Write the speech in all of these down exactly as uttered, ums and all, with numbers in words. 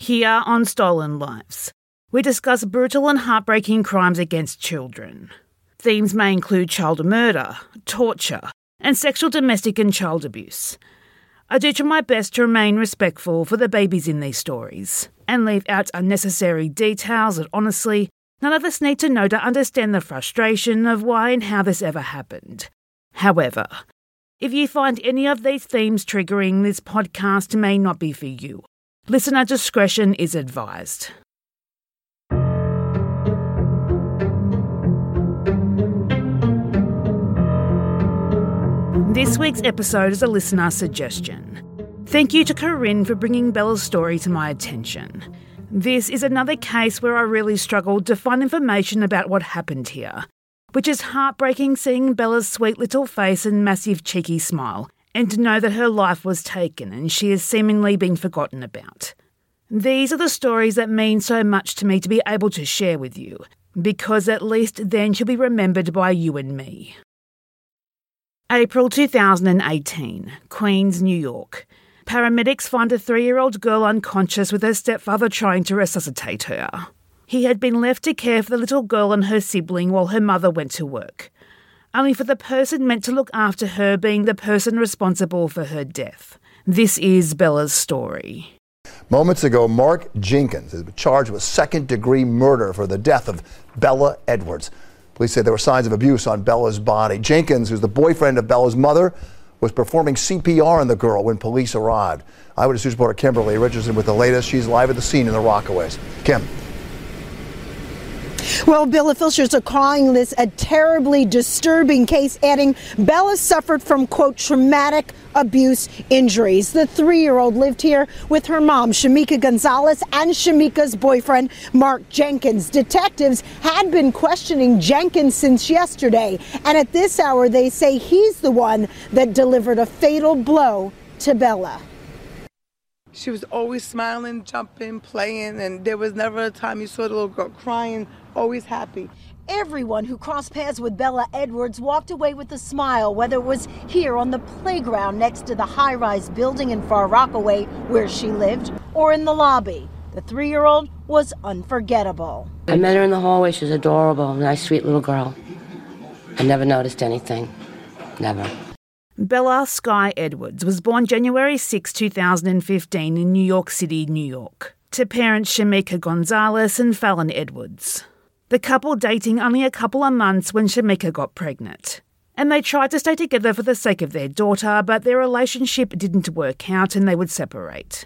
Here on Stolen Lives, we discuss brutal and heartbreaking crimes against children. Themes may include child murder, torture, and sexual, domestic and child abuse. I do try my best to remain respectful for the babies in these stories and leave out unnecessary details that honestly none of us need to know to understand the frustration of why and how this ever happened. However, if you find any of these themes triggering, this podcast may not be for you. Listener discretion is advised. This week's episode is a listener suggestion. Thank you to Corinne for bringing Bella's story to my attention. This is another case where I really struggled to find information about what happened here, which is heartbreaking seeing Bella's sweet little face and massive cheeky smile, and to know that her life was taken and she has seemingly been forgotten about. These are the stories that mean so much to me to be able to share with you, because at least then she'll be remembered by you and me. April two thousand eighteen, Queens, New York. Paramedics find a three-year-old girl unconscious with her stepfather trying to resuscitate her. He had been left to care for the little girl and her sibling while her mother went to work, only for the person meant to look after her being the person responsible for her death. This is Bella's story. Moments ago, Mark Jenkins is charged with second-degree murder for the death of Bella Edwards. Police say there were signs of abuse on Bella's body. Jenkins, who's the boyfriend of Bella's mother, was performing C P R on the girl when police arrived. Eyewitness News reporter Kimberly Richardson with the latest. She's live at the scene in the Rockaways. Kim. Well, Bill officials are calling this a terribly disturbing case, adding Bella suffered from, quote, traumatic abuse injuries. The three-year-old lived here with her mom, Shamika Gonzalez, and Shamika's boyfriend, Mark Jenkins. Detectives had been questioning Jenkins since yesterday, and at this hour they say he's the one that delivered a fatal blow to Bella. She was always smiling, jumping, playing, and there was never a time you saw the little girl crying, always happy. Everyone who crossed paths with Bella Edwards walked away with a smile, whether it was here on the playground next to the high-rise building in Far Rockaway where she lived, or in the lobby. The three-year-old was unforgettable. I met her in the hallway. She was adorable, nice, sweet little girl. I never noticed anything. Never. Bella Sky Edwards was born January sixth, two thousand fifteen in New York City, New York, to parents Shamika Gonzalez and Fallon Edwards. The couple dating only a couple of months when Shamika got pregnant. And they tried to stay together for the sake of their daughter, but their relationship didn't work out and they would separate.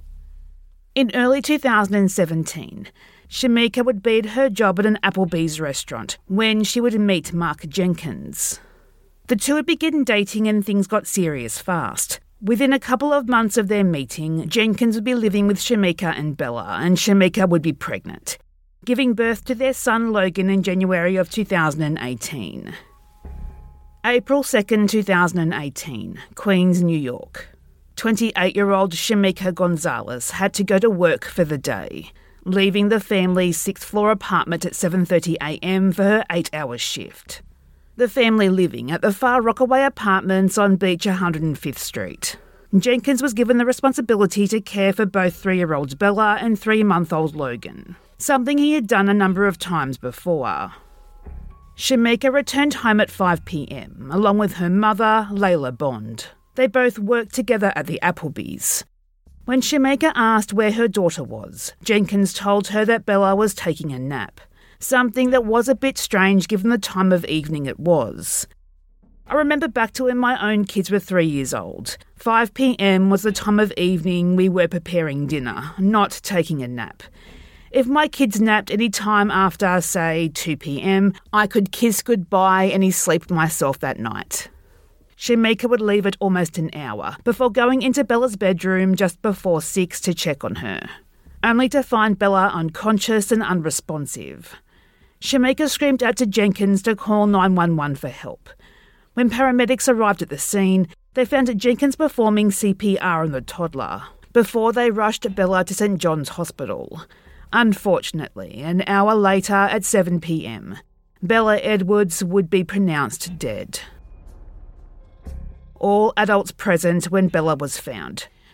In early two thousand seventeen, Shamika would be at her job at an Applebee's restaurant when she would meet Mark Jenkins. The two would begin dating and things got serious fast. Within a couple of months of their meeting, Jenkins would be living with Shamika and Bella, and Shamika would be pregnant, giving birth to their son Logan in January of two thousand eighteen. April second, two thousand eighteen, Queens, New York. twenty-eight-year-old Shamika Gonzalez had to go to work for the day, leaving the family's sixth-floor apartment at seven thirty a.m. for her eight-hour shift. The family living at the Far Rockaway Apartments on Beach one hundred fifth Street. Jenkins was given the responsibility to care for both three-year-old Bella and three-month-old Logan, something he had done a number of times before. Shamika returned home at five p.m, along with her mother, Layla Bond. They both worked together at the Applebee's. When Shamika asked where her daughter was, Jenkins told her that Bella was taking a nap, something that was a bit strange given the time of evening it was. I remember back to when my own kids were three years old. five p.m. was the time of evening we were preparing dinner, not taking a nap. If my kids napped any time after, say, two p.m, I could kiss goodbye and sleep myself that night. Shamika would leave at almost an hour before going into Bella's bedroom just before six to check on her, only to find Bella unconscious and unresponsive. Shamika screamed out to Jenkins to call nine one one for help. When paramedics arrived at the scene, they found Jenkins performing C P R on the toddler before they rushed Bella to Saint John's Hospital. Unfortunately, an hour later at seven p.m, Bella Edwards would be pronounced dead. All adults present when Bella was found.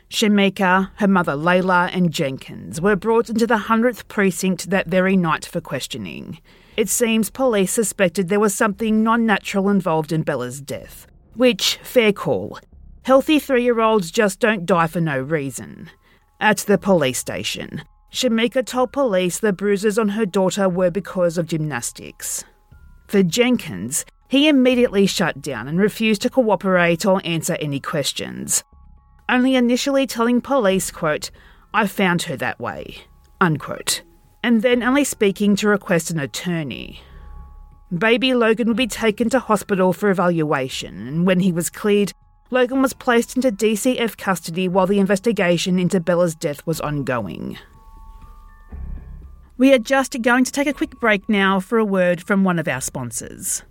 Shemeka, her mother Layla, and Jenkins were brought into the hundredth precinct that very night for questioning. It seems police suspected there was something non-natural involved in Bella's death, which, fair call. Healthy three-year-olds just don't die for no reason. At the police station, Shemeka told police the bruises on her daughter were because of gymnastics. For Jenkins, he immediately shut down and refused to cooperate or answer any questions, only initially telling police, quote, "I found her that way," unquote, and then only speaking to request an attorney. Baby Logan would be taken to hospital for evaluation, and when he was cleared, Logan was placed into D C F custody while the investigation into Bella's death was ongoing. We are just going to take a quick break now for a word from one of our sponsors.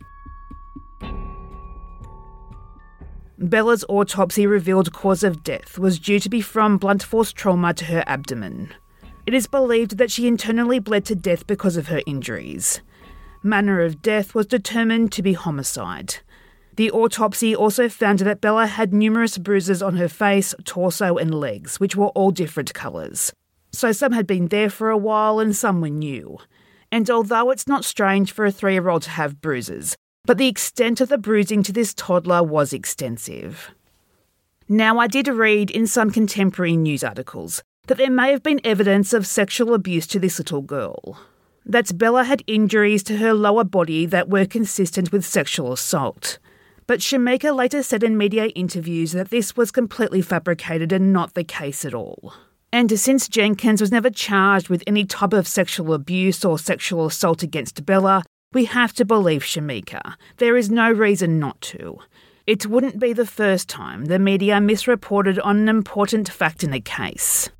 Bella's autopsy revealed cause of death was due to be from blunt force trauma to her abdomen. It is believed that she internally bled to death because of her injuries. Manner of death was determined to be homicide. The autopsy also found that Bella had numerous bruises on her face, torso and legs, which were all different colours. So some had been there for a while and some were new. And although it's not strange for a three-year-old to have bruises, but the extent of the bruising to this toddler was extensive. Now, I did read in some contemporary news articles that there may have been evidence of sexual abuse to this little girl. That Bella had injuries to her lower body that were consistent with sexual assault. But Shemeka later said in media interviews that this was completely fabricated and not the case at all. And since Jenkins was never charged with any type of sexual abuse or sexual assault against Bella, we have to believe Shemeka. There is no reason not to. It wouldn't be the first time the media misreported on an important fact in a case.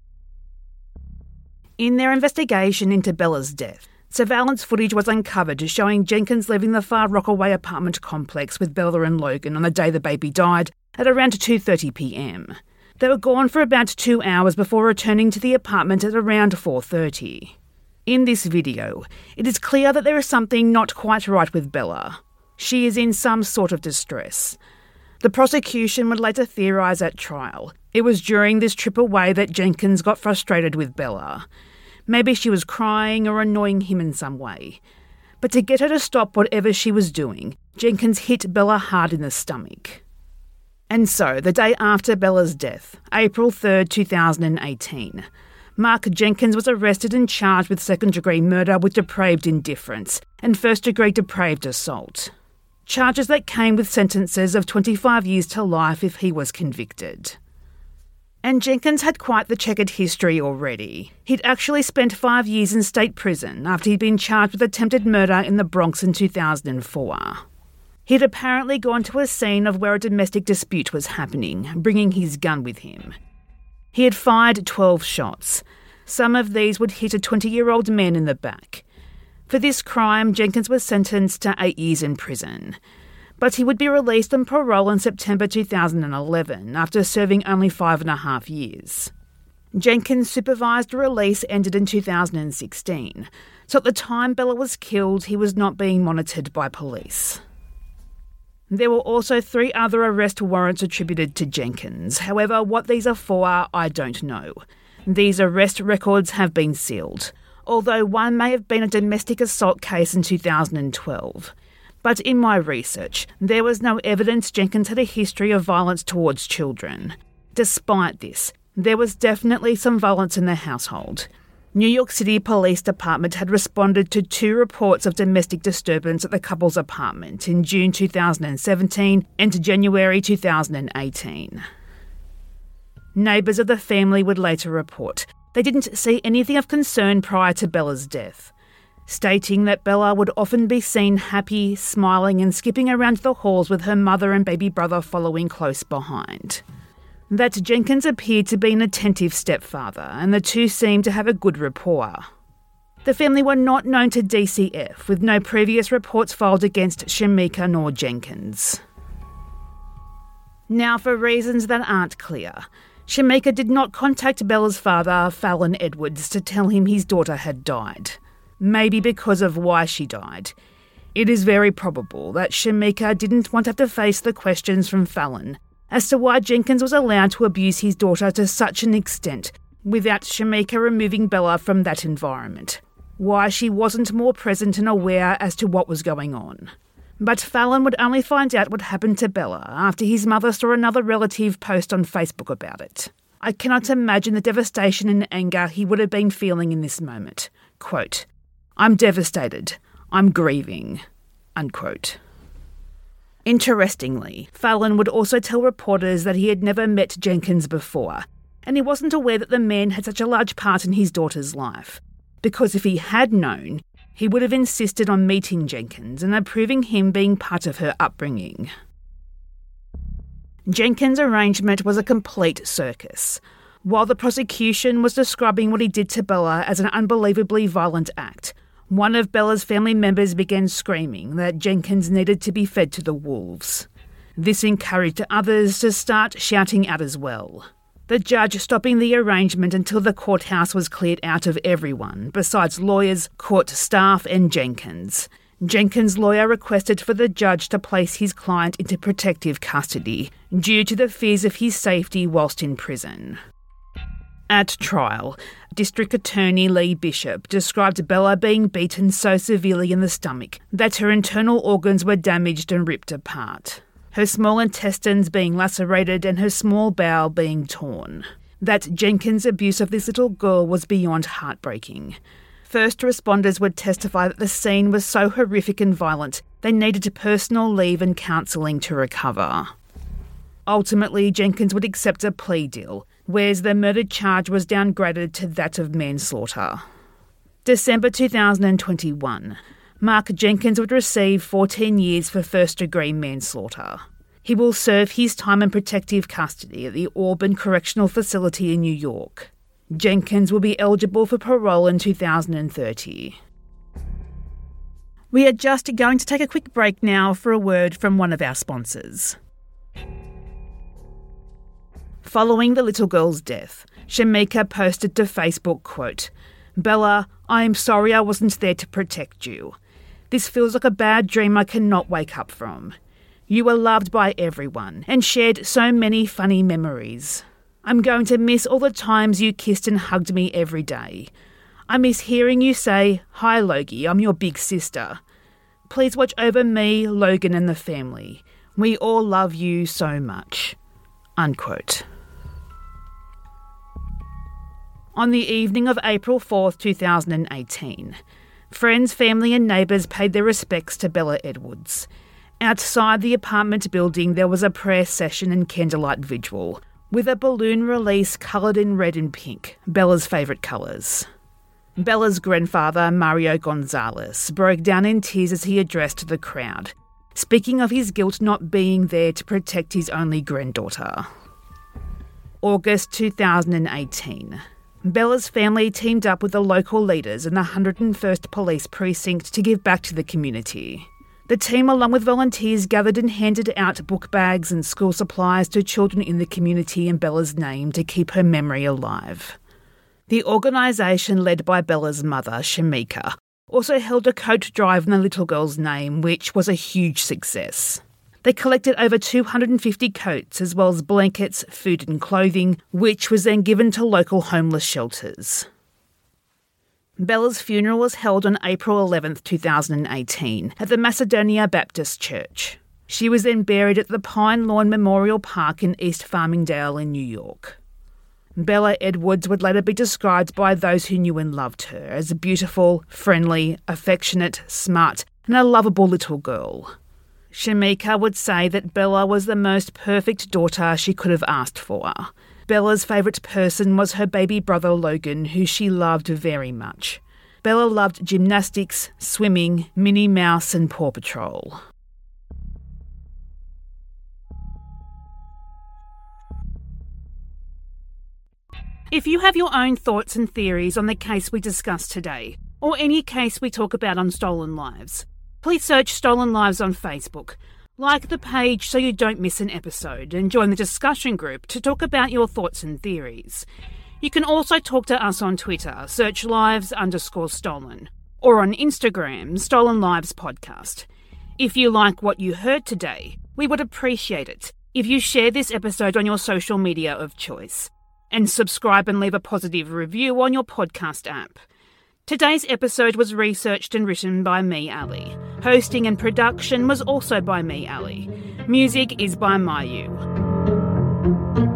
In their investigation into Bella's death, surveillance footage was uncovered showing Jenkins leaving the Far Rockaway apartment complex with Bella and Logan on the day the baby died at around two thirty p m. They were gone for about two hours before returning to the apartment at around four thirty. In this video, it is clear that there is something not quite right with Bella. She is in some sort of distress. The prosecution would later theorise at trial it was during this trip away that Jenkins got frustrated with Bella. Maybe she was crying or annoying him in some way. But to get her to stop whatever she was doing, Jenkins hit Bella hard in the stomach. And so, the day after Bella's death, April third, two thousand eighteen, Mark Jenkins was arrested and charged with second-degree murder with depraved indifference and first-degree depraved assault. Charges that came with sentences of twenty-five years to life if he was convicted. And Jenkins had quite the checkered history already. He'd actually spent five years in state prison after he'd been charged with attempted murder in the Bronx in two thousand four. He'd apparently gone to a scene of where a domestic dispute was happening, bringing his gun with him. He had fired twelve shots. Some of these would hit a twenty-year-old man in the back. For this crime, Jenkins was sentenced to eight years in prison. But he would be released on parole in September two thousand eleven after serving only five and a half years. Jenkins' supervised release ended in two thousand sixteen, so at the time Bella was killed, he was not being monitored by police. There were also three other arrest warrants attributed to Jenkins. However, what these are for, I don't know. These arrest records have been sealed, although one may have been a domestic assault case in two thousand twelve. But in my research, there was no evidence Jenkins had a history of violence towards children. Despite this, there was definitely some violence in the household. New York City Police Department had responded to two reports of domestic disturbance at the couple's apartment in June two thousand seventeen and January two thousand eighteen. Neighbours of the family would later report they didn't see anything of concern prior to Bella's death, stating that Bella would often be seen happy, smiling and skipping around the halls with her mother and baby brother following close behind. That Jenkins appeared to be an attentive stepfather and the two seemed to have a good rapport. The family were not known to D C F, with no previous reports filed against Shemeka nor Jenkins. Now, for reasons that aren't clear, Shemeka did not contact Bella's father, Fallon Edwards, to tell him his daughter had died. Maybe because of why she died. It is very probable that Shemeka didn't want to have to face the questions from Fallon, as to why Jenkins was allowed to abuse his daughter to such an extent without Shamika removing Bella from that environment, why she wasn't more present and aware as to what was going on. But Fallon would only find out what happened to Bella after his mother saw another relative post on Facebook about it. I cannot imagine the devastation and anger he would have been feeling in this moment. Quote, "I'm devastated. I'm grieving." Unquote. Interestingly, Fallon would also tell reporters that he had never met Jenkins before, and he wasn't aware that the man had such a large part in his daughter's life, because if he had known, he would have insisted on meeting Jenkins and approving him being part of her upbringing. Jenkins' arrangement was a complete circus. While the prosecution was describing what he did to Bella as an unbelievably violent act, one of Bella's family members began screaming that Jenkins needed to be fed to the wolves. This encouraged others to start shouting out as well. The judge stopping the arrangement until the courthouse was cleared out of everyone, besides lawyers, court staff and Jenkins. Jenkins' lawyer requested for the judge to place his client into protective custody due to the fears of his safety whilst in prison. At trial, District Attorney Lee Bishop described Bella being beaten so severely in the stomach that her internal organs were damaged and ripped apart, her small intestines being lacerated and her small bowel being torn. That Jenkins' abuse of this little girl was beyond heartbreaking. First responders would testify that the scene was so horrific and violent they needed personal leave and counselling to recover. Ultimately, Jenkins would accept a plea deal, whereas the murder charge was downgraded to that of manslaughter. December two thousand twenty-one. Mark Jenkins would receive fourteen years for first-degree manslaughter. He will serve his time in protective custody at the Auburn Correctional Facility in New York. Jenkins will be eligible for parole in two thousand thirty. We are just going to take a quick break now for a word from one of our sponsors. Following the little girl's death, Shamika posted to Facebook, quote, "Bella, I am sorry I wasn't there to protect you. This feels like a bad dream I cannot wake up from. You were loved by everyone and shared so many funny memories. I'm going to miss all the times you kissed and hugged me every day. I miss hearing you say, 'Hi Logie, I'm your big sister.' Please watch over me, Logan and the family. We all love you so much." Unquote. On the evening of April fourth, two thousand eighteen, friends, family and neighbours paid their respects to Bella Edwards. Outside the apartment building there was a prayer session and candlelight vigil, with a balloon release coloured in red and pink, Bella's favourite colours. Bella's grandfather, Mario Gonzalez, broke down in tears as he addressed the crowd, speaking of his guilt not being there to protect his only granddaughter. August two thousand eighteen. Bella's family teamed up with the local leaders and the one hundred first Police Precinct to give back to the community. The team, along with volunteers, gathered and handed out book bags and school supplies to children in the community in Bella's name to keep her memory alive. The organisation, led by Bella's mother, Shamika, also held a coat drive in the little girl's name, which was a huge success. They collected over two hundred fifty coats, as well as blankets, food and clothing, which was then given to local homeless shelters. Bella's funeral was held on April eleventh, two thousand eighteen, at the Macedonia Baptist Church. She was then buried at the Pine Lawn Memorial Park in East Farmingdale in New York. Bella Edwards would later be described by those who knew and loved her as a beautiful, friendly, affectionate, smart, and a lovable little girl. Shamika would say that Bella was the most perfect daughter she could have asked for. Bella's favourite person was her baby brother Logan, who she loved very much. Bella loved gymnastics, swimming, Minnie Mouse and Paw Patrol. If you have your own thoughts and theories on the case we discussed today, or any case we talk about on Stolen Lives, please search Stolen Lives on Facebook, like the page so you don't miss an episode, and join the discussion group to talk about your thoughts and theories. You can also talk to us on Twitter, search lives underscore stolen, or on Instagram, Stolen Lives Podcast. If you like what you heard today, we would appreciate it if you share this episode on your social media of choice, and subscribe and leave a positive review on your podcast app. Today's episode was researched and written by me, Ali. Hosting and production was also by me, Ali. Music is by Mayu.